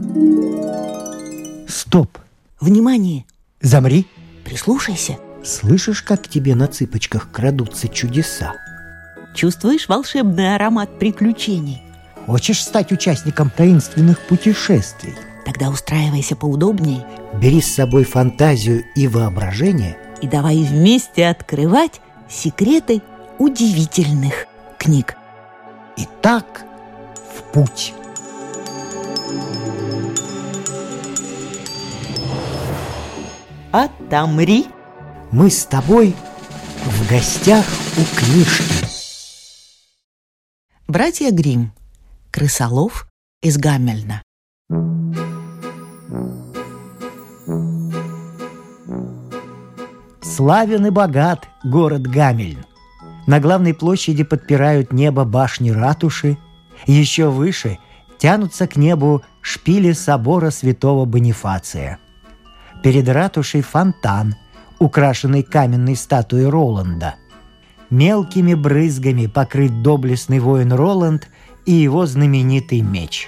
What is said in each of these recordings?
Стоп! Внимание! Замри! Прислушайся. Слышишь, как к тебе на цыпочках крадутся чудеса? Чувствуешь волшебный аромат приключений? Хочешь стать участником таинственных путешествий? Тогда устраивайся поудобнее Бери с собой фантазию и воображение и давай вместе открывать секреты удивительных книг. Итак, в путь! Отомри! Мы с тобой в гостях у книжки. Братья Гримм. Крысолов из Гамельна. Славен и богат город Гамельн. На главной площади подпирают небо башни ратуши. Еще выше тянутся к небу шпили собора святого Бонифация. Перед ратушей фонтан, украшенный каменной статуей Роланда. Мелкими брызгами покрыт доблестный воин Роланд и его знаменитый меч.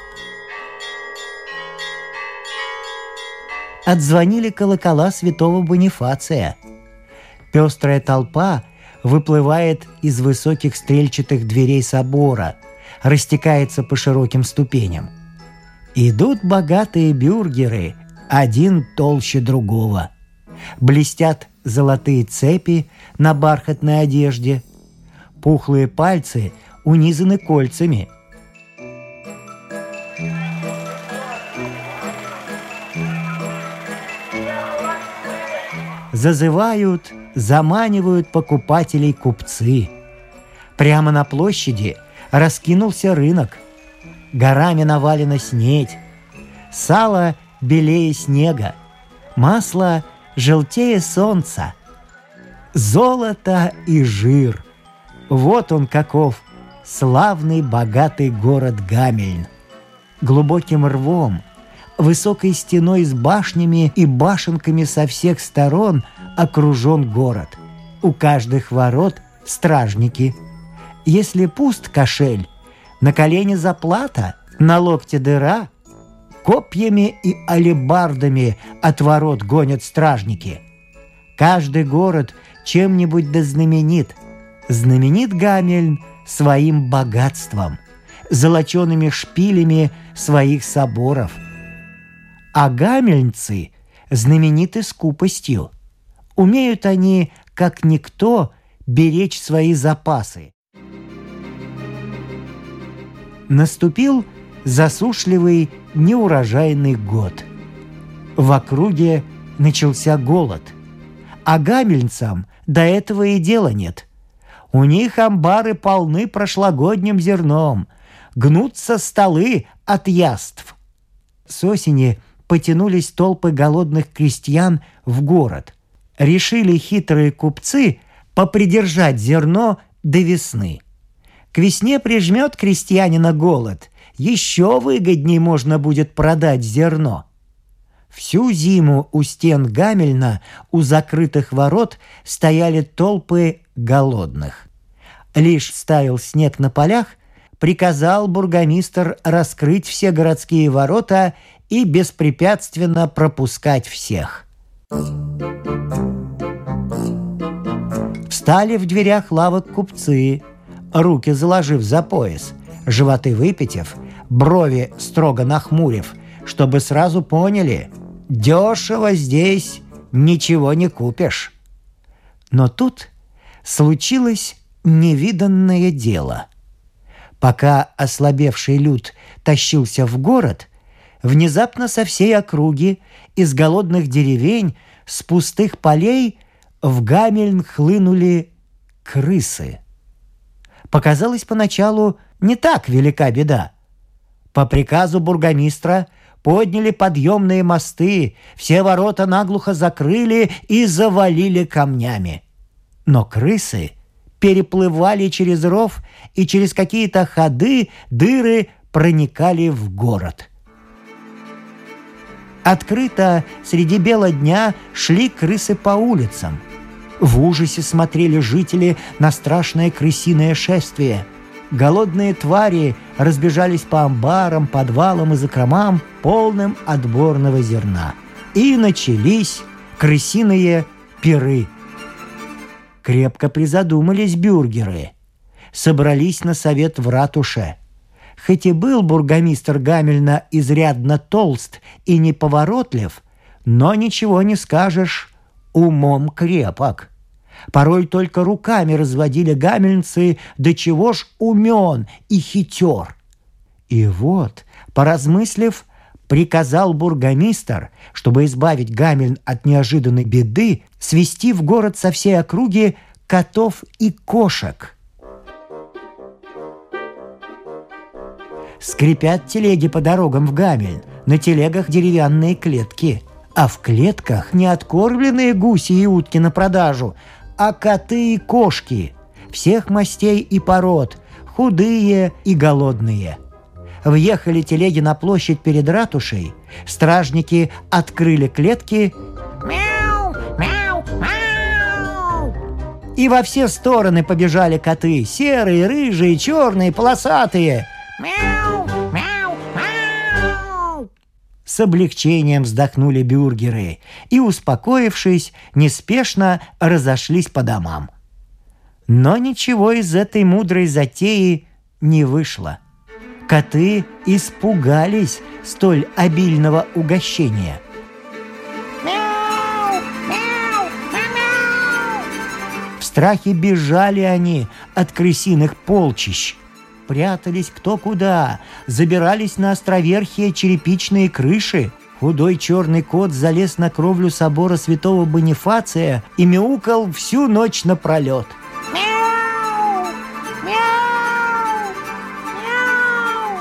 Отзвонили колокола святого Бонифация. Пестрая толпа выплывает из высоких стрельчатых дверей собора, растекается по широким ступеням. Идут богатые бюргеры, один толще другого. Блестят золотые цепи на бархатной одежде. Пухлые пальцы унизаны кольцами. Зазывают, заманивают покупателей купцы. Прямо на площади раскинулся рынок. Горами навалена снедь. Сало белее снега. Масло желтее солнца. Золото и жир. Вот он каков, славный богатый город Гамельн. Глубоким рвом, высокой стеной с башнями и башенками со всех сторон окружен город. У каждых ворот стражники. Если пуст кошель, на колене заплата, на локте дыра. Копьями и алебардами от ворот гонят стражники. Каждый город чем-нибудь да знаменит. Знаменит Гамельн своим богатством, золочеными шпилями своих соборов. А гамельнцы знамениты скупостью. Умеют они, как никто, беречь свои запасы. Наступил засушливый, неурожайный год. В округе начался голод. А гамельнцам до этого и дела нет. У них амбары полны прошлогодним зерном, гнутся столы от яств. С осени потянулись толпы голодных крестьян в город. Решили хитрые купцы попридержать зерно до весны. К весне прижмет крестьянина голод, еще выгодней можно будет продать зерно. Всю зиму у стен Гамельна, у закрытых ворот, стояли толпы голодных. Лишь стаял снег на полях, приказал бургомистр раскрыть все городские ворота и беспрепятственно пропускать всех. Встали в дверях лавок купцы, руки заложив за пояс, животы выпятив, брови строго нахмурив, чтобы сразу поняли – дешево здесь ничего не купишь. Но тут случилось невиданное дело. Пока ослабевший люд тащился в город, внезапно со всей округи, из голодных деревень, с пустых полей в Гамельн хлынули крысы. Показалось поначалу не так велика беда. По приказу бургомистра подняли подъемные мосты, все ворота наглухо закрыли и завалили камнями. Но крысы переплывали через ров и через какие-то ходы, дыры проникали в город. Открыто среди бела дня шли крысы по улицам. В ужасе смотрели жители на страшное крысиное шествие. Голодные твари разбежались по амбарам, подвалам и закромам, полным отборного зерна. И начались крысиные пиры. Крепко призадумались бюргеры. Собрались на совет в ратуше. Хоть и был бургомистр Гамельна изрядно толст и неповоротлив, но ничего не скажешь, умом крепок. Порой только руками разводили гамельнцы, до чего ж умен и хитер. И вот, поразмыслив, приказал бургомистр, чтобы избавить Гамельн от неожиданной беды, свести в город со всей округи котов и кошек. Скрипят телеги по дорогам в Гамельн, на телегах деревянные клетки, а в клетках не откормленные гуси и утки на продажу, а коты и кошки, всех мастей и пород, худые и голодные. Въехали телеги на площадь перед ратушей, стражники открыли клетки, Мяу, мяу, мяу. и во все стороны побежали коты, серые, рыжие, черные, полосатые. Мяу, мяу, мяу. С облегчением вздохнули бюргеры и, успокоившись, неспешно разошлись по домам. Но ничего из этой мудрой затеи не вышло. Коты испугались столь обильного угощения. Мяу, мяу, мяу. В страхе бежали они от крысиных полчищ. Прятались кто куда, забирались на островерхие черепичные крыши. Худой черный кот залез на кровлю собора святого Бонифация и мяукал всю ночь напролет. Мяу, мяу, мяу.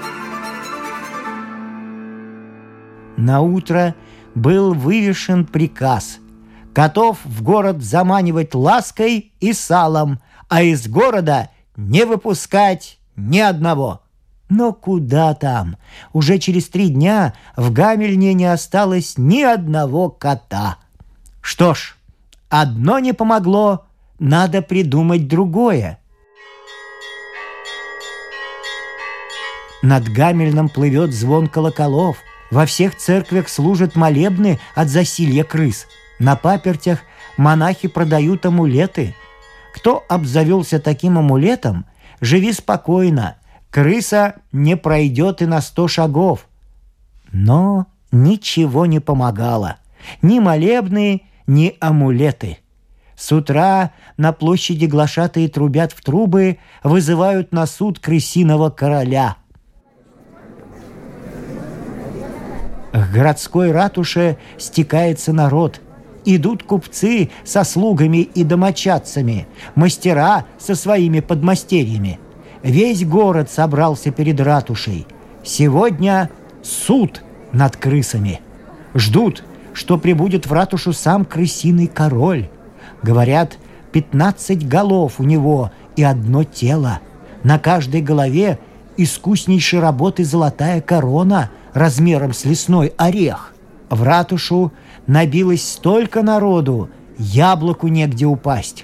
Наутро был вывешен приказ котов в город заманивать лаской и салом, а из города не выпускать ни одного. Но куда там? Уже через 3 дня в Гамельне не осталось ни одного кота. Что ж, одно не помогло, надо придумать другое. Над Гамельном плывет звон колоколов. Во всех церквях служат молебны от засилья крыс. На папертях монахи продают амулеты. Кто обзавелся таким амулетом, живи спокойно, крыса не пройдет и на 100 шагов. Но ничего не помогало. Ни молебны, ни амулеты. С утра на площади глашатые трубят в трубы, вызывают на суд крысиного короля. К городской ратуше стекается народ. Идут купцы со слугами и домочадцами, мастера со своими подмастерьями. Весь город собрался перед ратушей. Сегодня суд над крысами. Ждут, что прибудет в ратушу сам крысиный король. Говорят, 15 голов у него и одно тело. На каждой голове искуснейшей работы золотая корона размером с лесной орех. В ратушу набилось столько народу, яблоку негде упасть.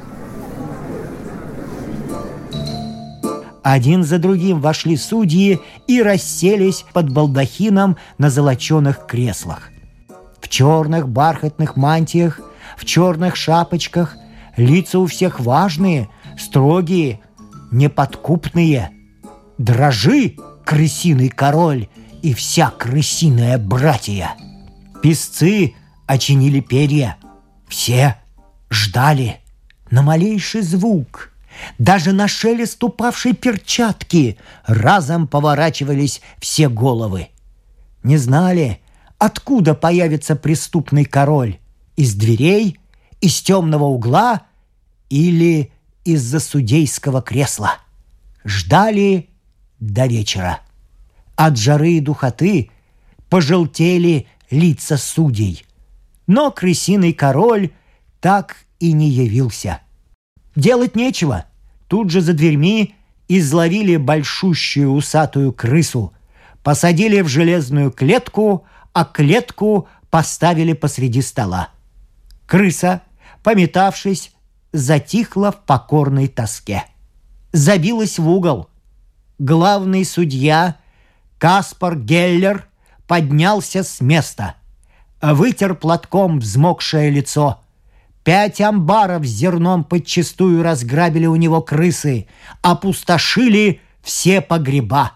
Один за другим вошли судьи и расселись под балдахином на золоченых креслах. В черных бархатных мантиях, в черных шапочках, лица у всех важные, строгие, неподкупные. Дрожи, крысиный король, и вся крысиная братья! Песцы очинили перья. Все ждали на малейший звук. Даже на шелест упавшей перчатки разом поворачивались все головы. Не знали, откуда появится преступный король: из дверей, из темного угла или из-за судейского кресла. Ждали до вечера. От жары и духоты пожелтели лица судей. Но крысиный король так и не явился. Делать нечего. Тут же за дверьми изловили большущую усатую крысу, посадили в железную клетку, а клетку поставили посреди стола. Крыса, пометавшись, затихла в покорной тоске. забилась в угол. Главный судья Каспар Геллер поднялся с места, вытер платком взмокшее лицо. 5 амбаров с зерном подчистую разграбили у него крысы, опустошили все погреба.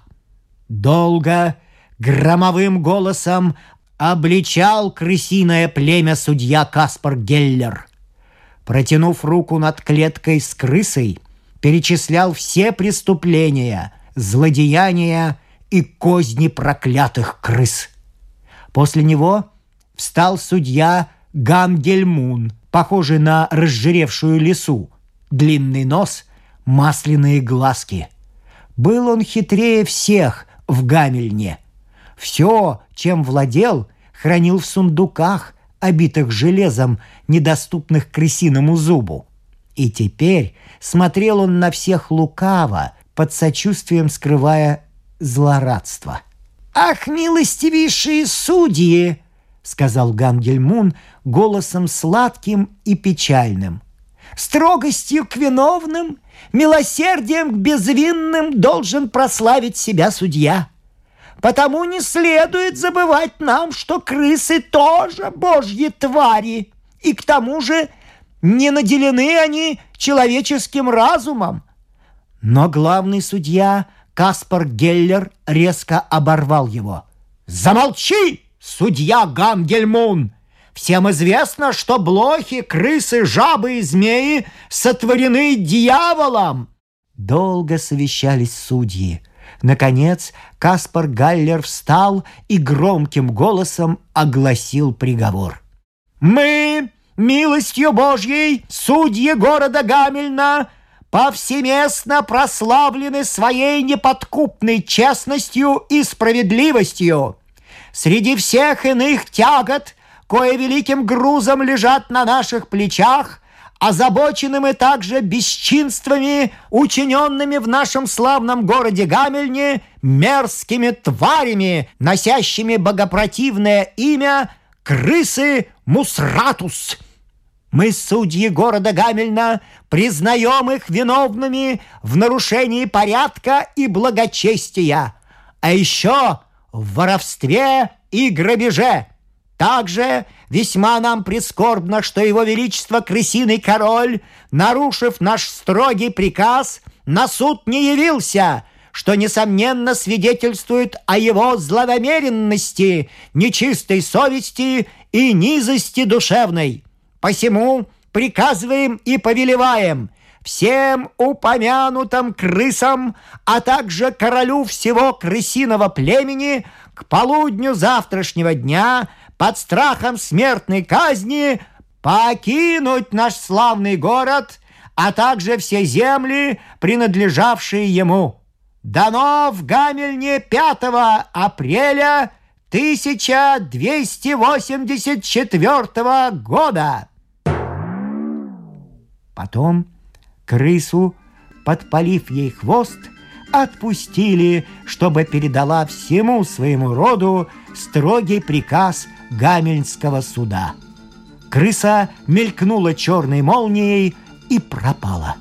Долго, громовым голосом обличал крысиное племя судья Каспар Геллер. Протянув руку над клеткой с крысой, перечислял все преступления, злодеяния и козни проклятых крыс. После него встал судья Гамгельмун, похожий на разжиревшую лису, длинный нос, масляные глазки. Был он хитрее всех в Гамельне. Все, чем владел, хранил в сундуках, обитых железом, недоступных крысиному зубу. И теперь смотрел он на всех лукаво, под сочувствием скрывая злорадство. «Ах, милостивейшие судьи!» — сказал Гамгельмун голосом сладким и печальным. «Строгостью к виновным, милосердием к безвинным должен прославить себя судья. Потому не следует забывать нам, что крысы тоже божьи твари, и к тому же не наделены они человеческим разумом». Но главный судья Каспар Геллер резко оборвал его. «Замолчи, судья Гамгельмун! Всем известно, что блохи, крысы, жабы и змеи сотворены дьяволом!» Долго совещались судьи. Наконец Каспар Геллер встал и громким голосом огласил приговор. «Мы, милостью Божьей, судьи города Гамельна, повсеместно прославлены своей неподкупной честностью и справедливостью. Среди всех иных тягот, кое великим грузом лежат на наших плечах, озабочены мы также бесчинствами, учиненными в нашем славном городе Гамельне мерзкими тварями, носящими богопротивное имя крысы Мусратус. Мы, судьи города Гамельна, признаем их виновными в нарушении порядка и благочестия, а еще в воровстве и грабеже. Также весьма нам прискорбно, что его величество крысиный король, нарушив наш строгий приказ, на суд не явился, что, несомненно, свидетельствует о его злонамеренности, нечистой совести и низости душевной. Посему приказываем и повелеваем всем упомянутым крысам, а также королю всего крысиного племени к полудню завтрашнего дня под страхом смертной казни покинуть наш славный город, а также все земли, принадлежавшие ему. Дано в Гамельне 5 апреля 1284 года. Потом крысу, подпалив ей хвост, отпустили, чтобы передала всему своему роду строгий приказ Гамельнского суда. Крыса мелькнула черной молнией и пропала.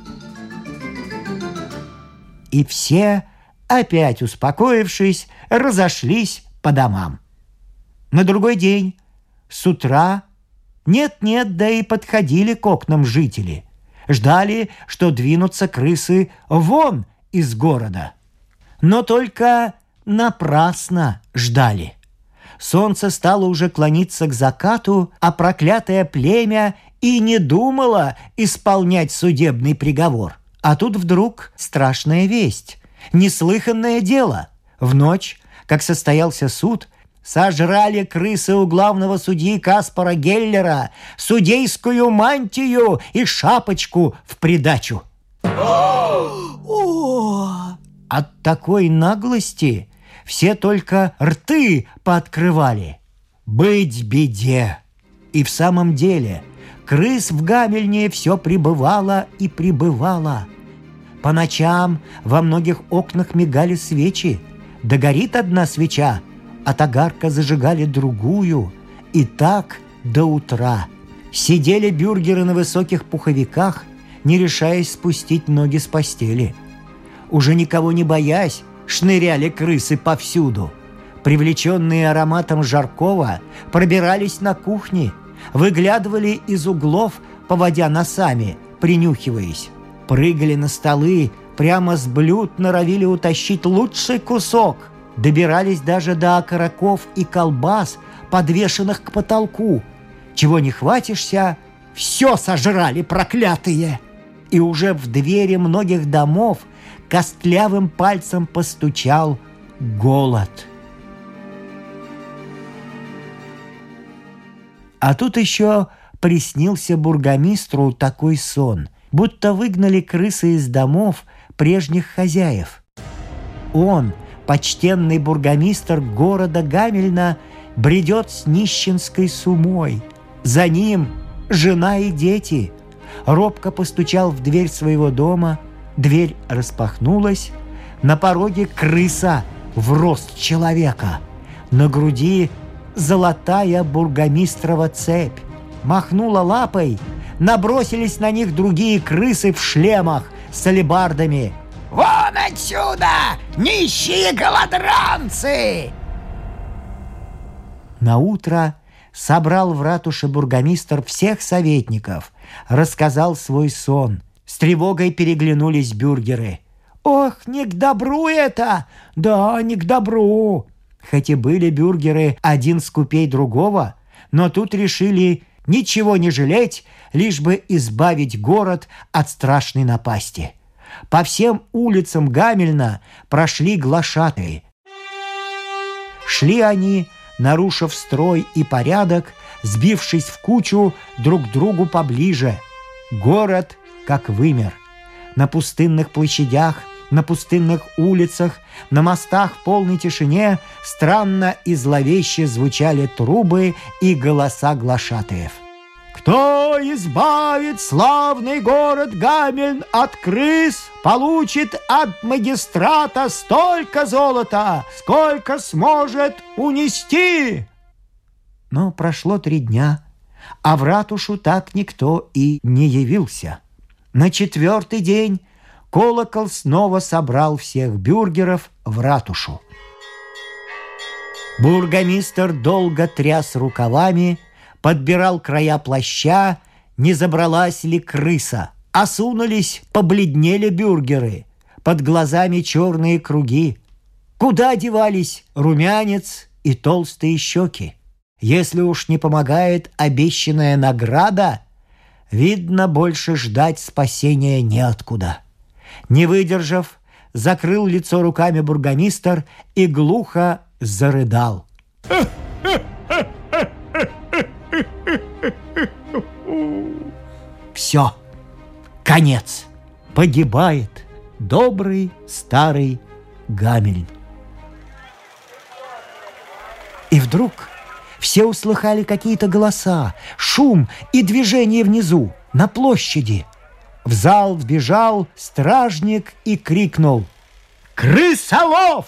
И все, опять успокоившись, разошлись по домам. На другой день с утра нет-нет, да и подходили к окнам жители. Ждали, что двинутся крысы вон из города. Но только напрасно ждали. Солнце стало уже клониться к закату, а проклятое племя и не думало исполнять судебный приговор. А тут вдруг страшная весть, неслыханное дело. В ночь, как состоялся суд, сожрали крысы у главного судьи Каспара Геллера судейскую мантию и шапочку в придачу. От такой наглости все только рты пооткрывали. Быть беде! И в самом деле крыс в Гамельне все прибывало и прибывало. По ночам во многих окнах мигали свечи. Догорит одна свеча, от огарка зажигали другую. И так до утра. Сидели бюргеры на высоких пуховиках, не решаясь спустить ноги с постели. Уже никого не боясь, шныряли крысы повсюду. Привлеченные ароматом жаркого, пробирались на кухни, выглядывали из углов, поводя носами, принюхиваясь. Прыгали на столы, прямо с блюд норовили утащить лучший кусок. Добирались даже до окороков и колбас, подвешенных к потолку. Чего не хватишься, все сожрали проклятые. И уже в двери многих домов костлявым пальцем постучал голод. А тут еще приснился бургомистру такой сон, будто выгнали крысы из домов прежних хозяев. Он, почтенный бургомистр города Гамельна, бредет с нищенской сумой. За ним жена и дети. Робко постучал в дверь своего дома, дверь распахнулась, на пороге крыса в рост человека, на груди золотая бургомистрова цепь. Махнула лапой, набросились на них другие крысы в шлемах с алебардами. Вон отсюда, нищие голодранцы! Наутро собрал в ратуше бургомистр всех советников, рассказал свой сон. С тревогой переглянулись бюргеры. «Ох, не к добру это! Да, не к добру!» Хоть и были бюргеры один скупей другого, но тут решили ничего не жалеть, лишь бы избавить город от страшной напасти. По всем улицам Гамельна прошли глашатые. Шли они, нарушив строй и порядок, сбившись в кучу друг к другу поближе. Город как вымер. На пустынных площадях, на пустынных улицах, на мостах в полной тишине странно и зловеще звучали трубы и голоса глашатаев. «Кто избавит славный город Гамельн от крыс, получит от магистрата столько золота, сколько сможет унести!» Но прошло 3 дня, а в ратушу так никто и не явился. На 4-й день колокол снова собрал всех бюргеров в ратушу. Бургомистр долго тряс рукавами, подбирал края плаща, не забралась ли крыса. Осунулись, побледнели бюргеры, под глазами черные круги. Куда девались румянец и толстые щеки? Если уж не помогает обещанная награда, видно, больше ждать спасения неоткуда. Не выдержав, закрыл лицо руками бургомистр и глухо зарыдал. Все, конец. Погибает добрый старый Гамельн. И вдруг все услыхали какие-то голоса, шум и движение внизу, на площади. В зал вбежал стражник и крикнул: «Крысолов!»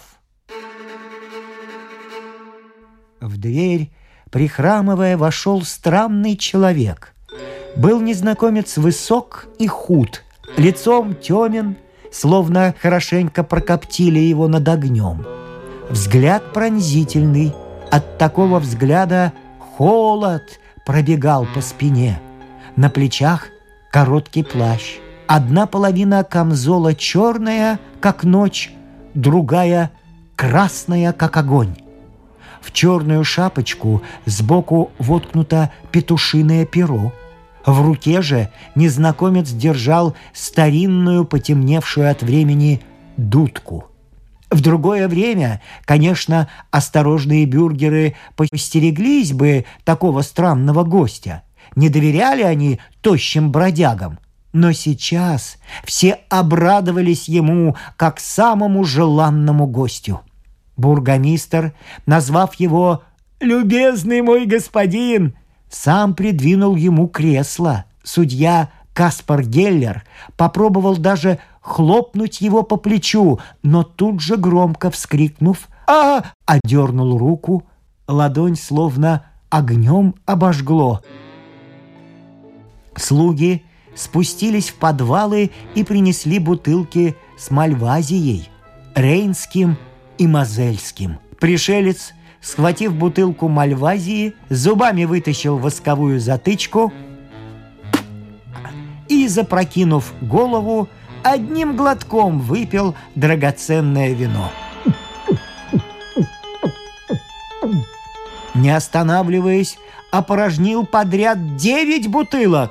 В дверь, прихрамывая, вошел странный человек. Был незнакомец высок и худ, лицом темен, словно хорошенько прокоптили его над огнем. Взгляд пронзительный, от такого взгляда холод пробегал по спине. На плечах короткий плащ. Одна половина камзола черная, как ночь, другая красная, как огонь. В черную шапочку сбоку воткнуто петушиное перо. В руке же незнакомец держал старинную, потемневшую от времени дудку. В другое время, конечно, осторожные бюргеры постереглись бы такого странного гостя. Не доверяли они тощим бродягам. Но сейчас все обрадовались ему как самому желанному гостю. Бургомистр, назвав его «любезный мой господин», сам придвинул ему кресло. Судья Каспар Геллер попробовал даже хлопнуть его по плечу, но тут же, громко вскрикнув одернул руку. Ладонь словно огнем обожгло. Слуги спустились в подвалы и принесли бутылки с Мальвазией, Рейнским и Мозельским. Пришелец, схватив бутылку Мальвазии, зубами вытащил восковую затычку и, запрокинув голову, одним глотком выпил драгоценное вино. Не останавливаясь, опорожнил подряд 9 бутылок.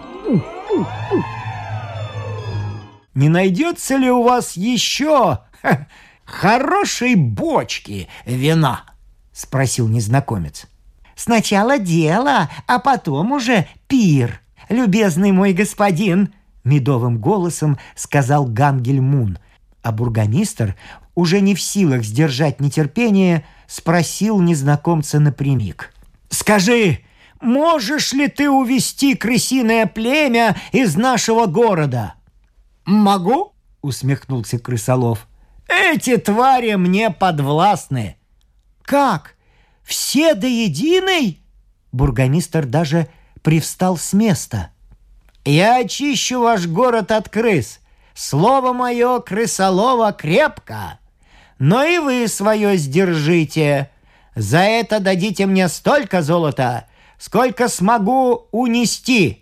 «Не найдется ли у вас еще хорошей бочки вина?» — спросил незнакомец. «Сначала дело, а потом уже пир, любезный мой господин», — медовым голосом сказал Гангельмун. А бургомистр, уже не в силах сдержать нетерпение, спросил незнакомца напрямик. «Скажи, можешь ли ты увести крысиное племя из нашего города?» «Могу», — усмехнулся крысолов. «Эти твари мне подвластны». «Как? Все до единой?» Бургомистр даже привстал с места. «Я очищу ваш город от крыс. Слово мое, крысолова, крепко. Но и вы свое сдержите. За это дадите мне столько золота, сколько смогу унести».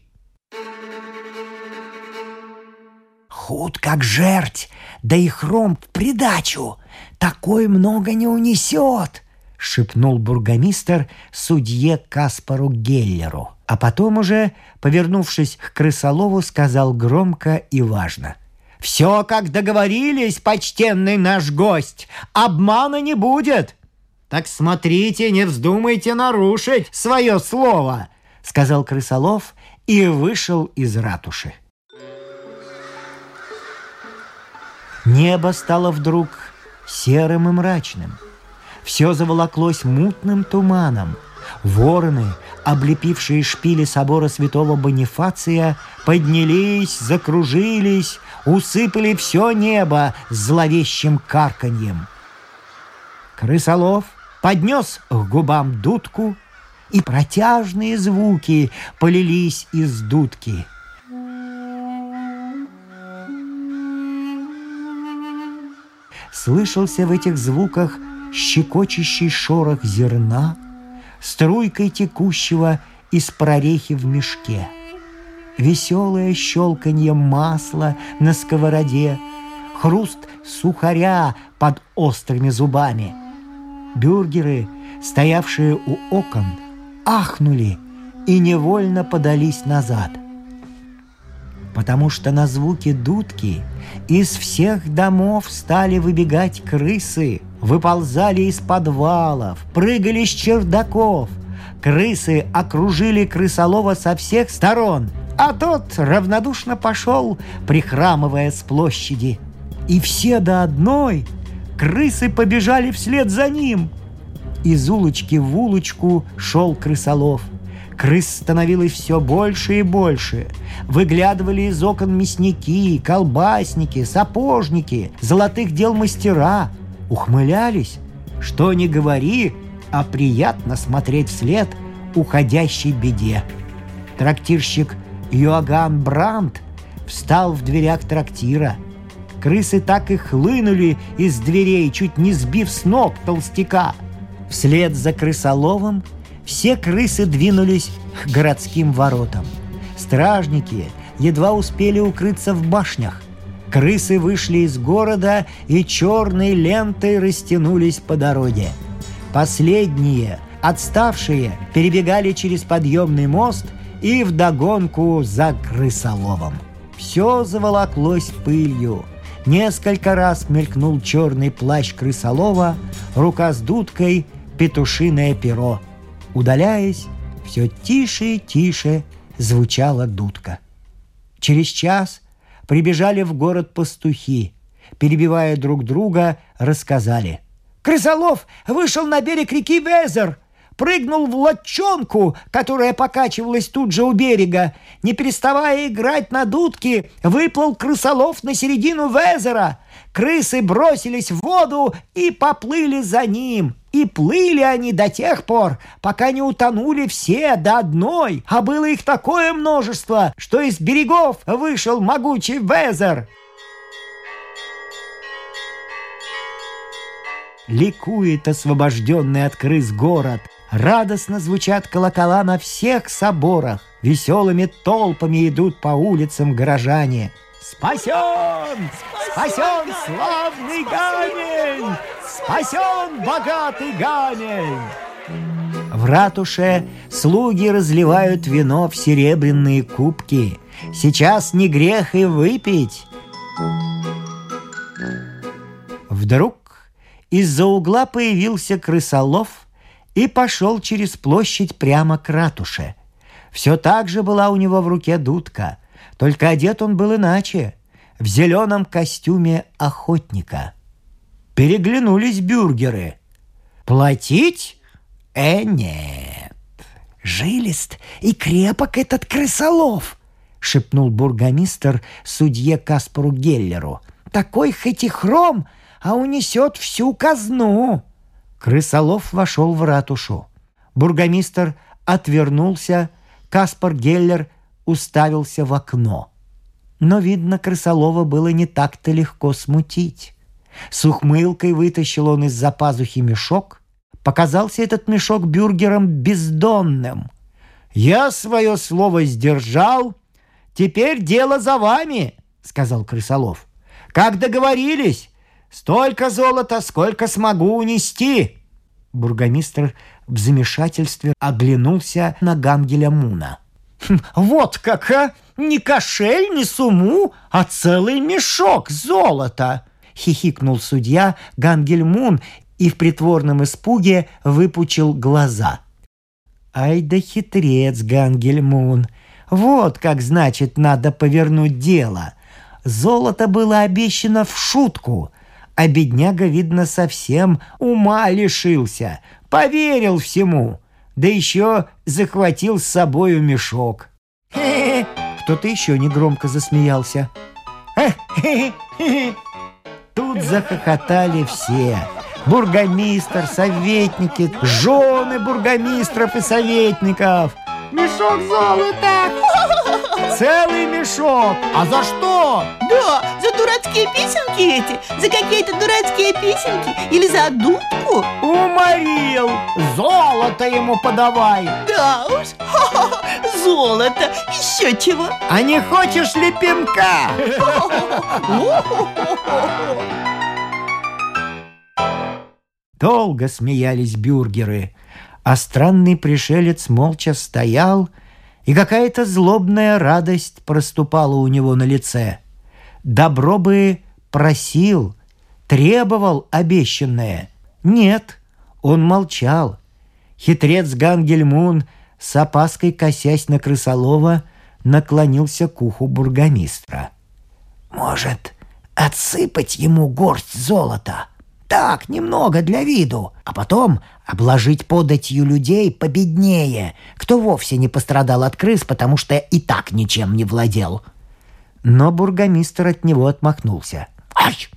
«Худ как жерть, да и хром в придачу. Такой много не унесет», — шепнул бургомистр судье Каспару Геллеру. А потом уже, повернувшись к крысолову, сказал громко и важно: «Все, как договорились, почтенный наш гость, обмана не будет. Так смотрите, не вздумайте нарушить свое слово», — сказал крысолов и вышел из ратуши. Небо стало вдруг серым и мрачным. Все заволоклось мутным туманом. Вороны, облепившие шпили собора святого Бонифация, поднялись, закружились, усыпали все небо зловещим карканьем. Крысолов поднес к губам дудку, и протяжные звуки полились из дудки. Слышался в этих звуках щекочущий шорох зерна, струйкой текущего из прорехи в мешке, веселое щелканье масла на сковороде, хруст сухаря под острыми зубами. Бюргеры, стоявшие у окон, ахнули и невольно подались назад, потому что на звуки дудки из всех домов стали выбегать крысы, выползали из подвалов, прыгали с чердаков. Крысы окружили крысолова со всех сторон, а тот равнодушно пошел, прихрамывая с площади. И все до одной крысы побежали вслед за ним. Из улочки в улочку шел крысолов. Крыс становилось все больше и больше. Выглядывали из окон мясники, колбасники, сапожники, золотых дел мастера. Ухмылялись. Что ни говори, а приятно смотреть вслед уходящей беде. Трактирщик Йоганн Брандт встал в дверях трактира. Крысы так и хлынули из дверей, чуть не сбив с ног толстяка. Вслед за крысоловом все крысы двинулись к городским воротам. Стражники едва успели укрыться в башнях. Крысы вышли из города и черной лентой растянулись по дороге. Последние, отставшие, перебегали через подъемный мост и вдогонку за крысоловом. Все заволоклось пылью. Несколько раз мелькнул черный плащ крысолова, рука с дудкой, петушиное перо. Удаляясь, все тише и тише звучала дудка. Через час прибежали в город пастухи. Перебивая друг друга, рассказали: «Крысолов вышел на берег реки Везер, прыгнул в лодчонку, которая покачивалась тут же у берега. Не переставая играть на дудке, выплыл крысолов на середину Везера. Крысы бросились в воду и поплыли за ним. И плыли они до тех пор, пока не утонули все до одной, а было их такое множество, что из берегов вышел могучий Везер». Ликует освобожденный от крыс город. Радостно звучат колокола на всех соборах. Веселыми толпами идут по улицам горожане. Спасен! Спасен славный Гамель! Спасен богатый Гамель! В ратуше слуги разливают вино в серебряные кубки. Сейчас не грех и выпить. Вдруг из-за угла появился крысолов и пошел через площадь прямо к ратуше. Все так же была у него в руке дудка, только одет он был иначе, в зеленом костюме охотника. Переглянулись бюргеры. «Платить? Нет. Жилист и крепок этот крысолов», — шепнул бургомистр судье Каспару Геллеру. «Такой хоть и хром, а унесет всю казну». Крысолов вошел в ратушу. Бургомистр отвернулся, Каспар Геллер уставился в окно. Но, видно, крысолова было не так-то легко смутить. С ухмылкой вытащил он из-за пазухи мешок. Показался этот мешок бюргерам бездонным. «Я свое слово сдержал. Теперь дело за вами», — сказал крысолов. «Как договорились, столько золота, сколько смогу унести». Бургомистр в замешательстве оглянулся на Гангеля Муна. «Вот как, а! Не кошель, не сумму, а целый мешок золота!» — хихикнул судья Гангель Мун и в притворном испуге выпучил глаза. «Ай да хитрец, Гангель Мун! Вот как, значит, надо повернуть дело! Золото было обещано в шутку, а бедняга, видно, совсем ума лишился, поверил всему, да еще захватил с собою мешок». Кто-то еще негромко засмеялся. Тут захохотали все. Бургомистр, советники, жены бургомистров и советников. «Мешок золота! Целый мешок! А за что?» Да, за дурацкие песенки эти, за какие-то дурацкие песенки или за дудку. Уморил! Золото ему подавай! Да уж, золото, еще чего. А не хочешь ли пинка? Долго смеялись бюргеры, а странный пришелец молча стоял, и какая-то злобная радость проступала у него на лице. Добро бы просил, требовал обещанное. Нет, он молчал. Хитрец Гангель Мун, с опаской косясь на крысолова, наклонился к уху бургомистра. «Может, отсыпать ему горсть золота? Так, немного для виду, а потом обложить податью людей победнее, кто вовсе не пострадал от крыс, потому что и так ничем не владел». Но бургомистр от него отмахнулся. «Ай!»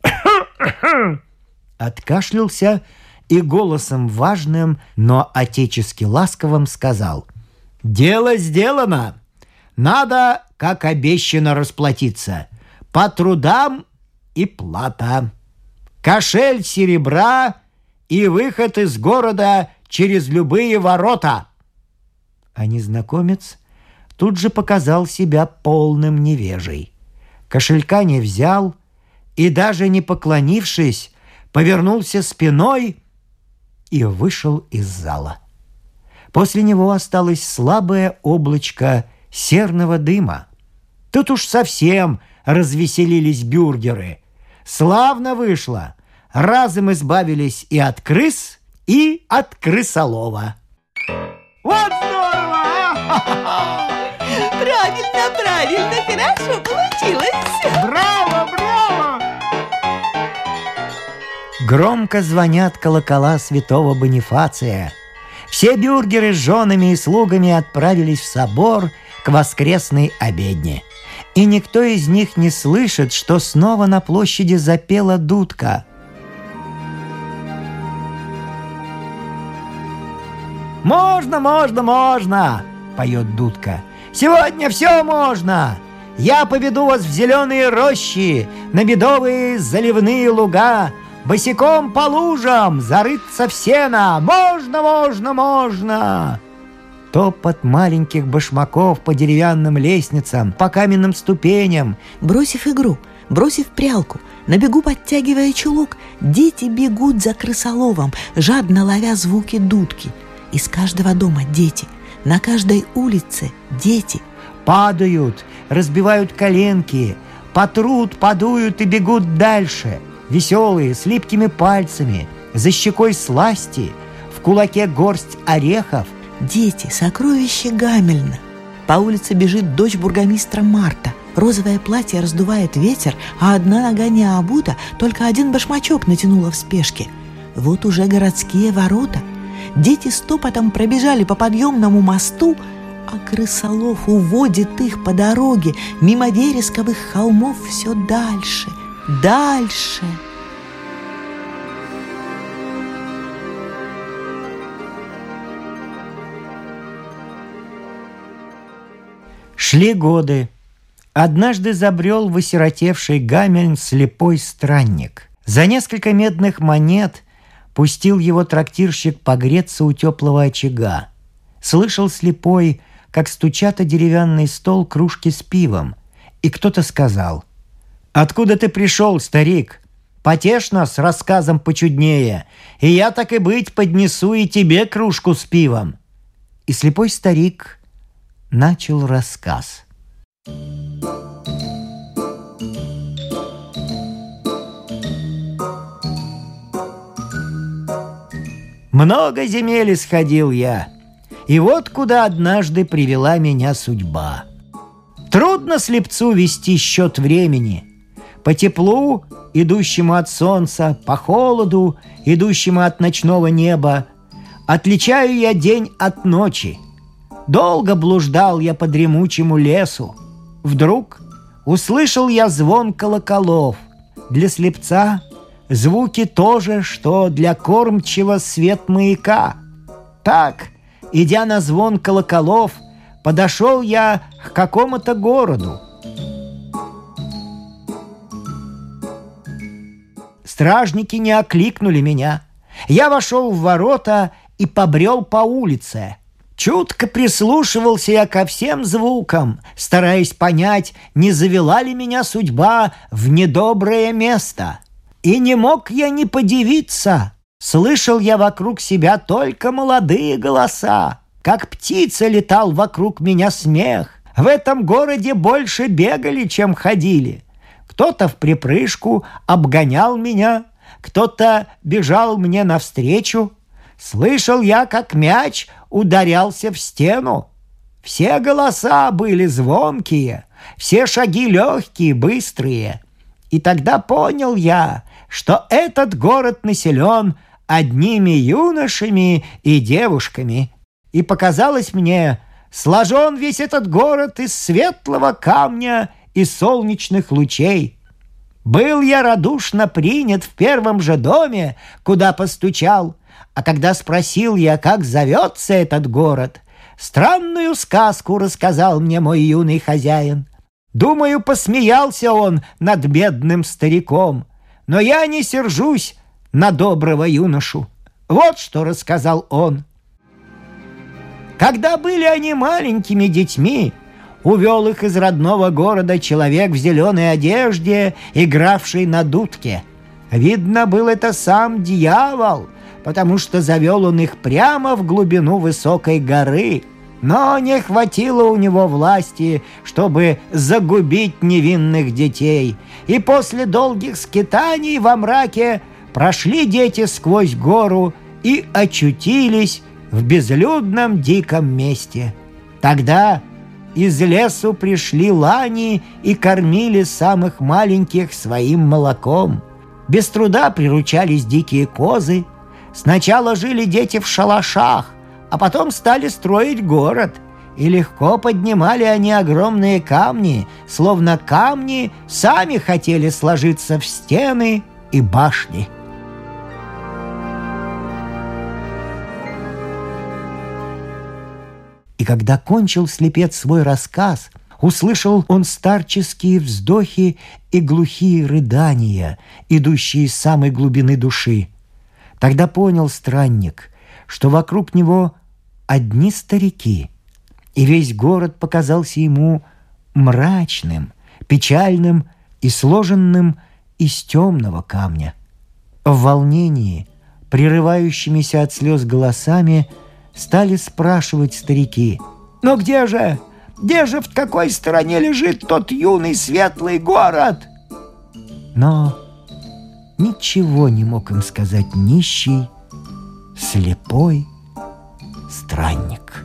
Откашлялся и голосом важным, но отечески ласковым сказал: «Дело сделано. Надо, как обещано, расплатиться. По трудам и плата. Кошель серебра и выход из города через любые ворота». А незнакомец тут же показал себя полным невежей. Кошелька не взял и, даже не поклонившись, повернулся спиной и вышел из зала. После него осталось слабое облачко серного дыма. Тут уж совсем развеселились бюргеры. Славно вышло. Разом избавились и от крыс, и от крысолова. Вот здорово! Правильно, хорошо получилось. Браво, браво! Громко звонят колокола святого Бонифация. Все бюргеры с женами и слугами отправились в собор к воскресной обедне. И никто из них не слышит, что снова на площади запела дудка. «Можно!» — поет дудка. «Сегодня все можно! Я поведу вас в зеленые рощи, на медовые заливные луга, Босиком по лужам, зарыться в сено! Можно, можно, можно!» Топот маленьких башмаков по деревянным лестницам, по каменным ступеням. Бросив игру, бросив прялку, на бегу подтягивая чулок, дети бегут за крысоловом, жадно ловя звуки дудки. Из каждого дома дети, на каждой улице дети. Падают, разбивают коленки, потрут, подуют и бегут дальше. Веселые, с липкими пальцами, за щекой сласти, в кулаке горсть орехов. Дети, сокровища Гамельна. По улице бежит дочь бургомистра Марта. Розовое платье раздувает ветер, а одна нога не обута, только один башмачок натянула в спешке. Вот уже городские ворота. Дети стопотом пробежали по подъемному мосту, а крысолов уводит их по дороге мимо вересковых холмов все дальше, дальше. Шли годы. Однажды забрел в осиротевший Гамельн слепой странник. За несколько медных монет пустил его трактирщик погреться у теплого очага. Слышал слепой, как стучат о деревянный стол кружки с пивом, и кто-то сказал: «Откуда ты пришел, старик? Потешь нас рассказом почуднее, и я, так и быть, поднесу и тебе кружку с пивом». И слепой старик начал рассказ. Много земель исходил я, и вот куда однажды привела меня судьба. Трудно слепцу вести счет времени. По теплу, идущему от солнца, по холоду, идущему от ночного неба, отличаю я день от ночи. Долго блуждал я по дремучему лесу. Вдруг услышал я звон колоколов. Для слепца звуки тоже, что для кормчего свет маяка. Так, идя на звон колоколов, подошел я к какому-то городу. Стражники не окликнули меня. Я вошел в ворота и побрел по улице. Чутко прислушивался я ко всем звукам, стараясь понять, не завела ли меня судьба в недоброе место. И не мог я не подивиться. Слышал я вокруг себя только молодые голоса. Как птица летал вокруг меня смех. В этом городе больше бегали, чем ходили. Кто-то в припрыжку обгонял меня, кто-то бежал мне навстречу. Слышал я, как мяч ударялся в стену. Все голоса были звонкие, все шаги легкие, быстрые. И тогда понял я, что этот город населен одними юношами и девушками. И показалось мне, сложен весь этот город из светлого камня и солнечных лучей. Был я радушно принят в первом же доме, куда постучал, а когда спросил я, как зовется этот город, странную сказку рассказал мне мой юный хозяин. Думаю, посмеялся он над бедным стариком, но я не сержусь на доброго юношу. Вот что рассказал он. Когда были они маленькими детьми, увел их из родного города человек в зеленой одежде, игравший на дудке. Видно, был это сам дьявол, потому что завел он их прямо в глубину высокой горы. Но не хватило у него власти, чтобы загубить невинных детей. И после долгих скитаний во мраке прошли дети сквозь гору и очутились в безлюдном диком месте. Тогда из лесу пришли лани и кормили самых маленьких своим молоком. Без труда приручались дикие козы. Сначала жили дети в шалашах, а потом стали строить город. И легко поднимали они огромные камни, словно камни сами хотели сложиться в стены и башни. И когда кончил слепец свой рассказ, Услышал он старческие вздохи и глухие рыдания, идущие из самой глубины души. Тогда понял странник, что вокруг него одни старики, и весь город показался ему мрачным, печальным и сложенным из темного камня. В волнении, прерывающимися от слез голосами, стали спрашивать старики: «Но где же в какой стороне лежит тот юный светлый город?» Но ничего не мог им сказать нищий, слепой странник.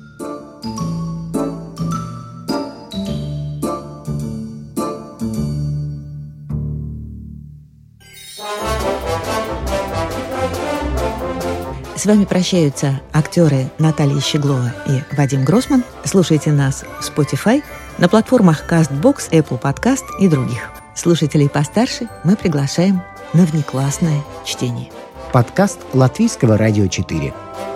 С вами прощаются актеры Наталья Щеглова и Вадим Гроссман. Слушайте нас в Spotify, на платформах CastBox, Apple Podcast и других. Слушателей постарше мы приглашаем на внеклассное чтение. Подкаст Латвийского радио 4.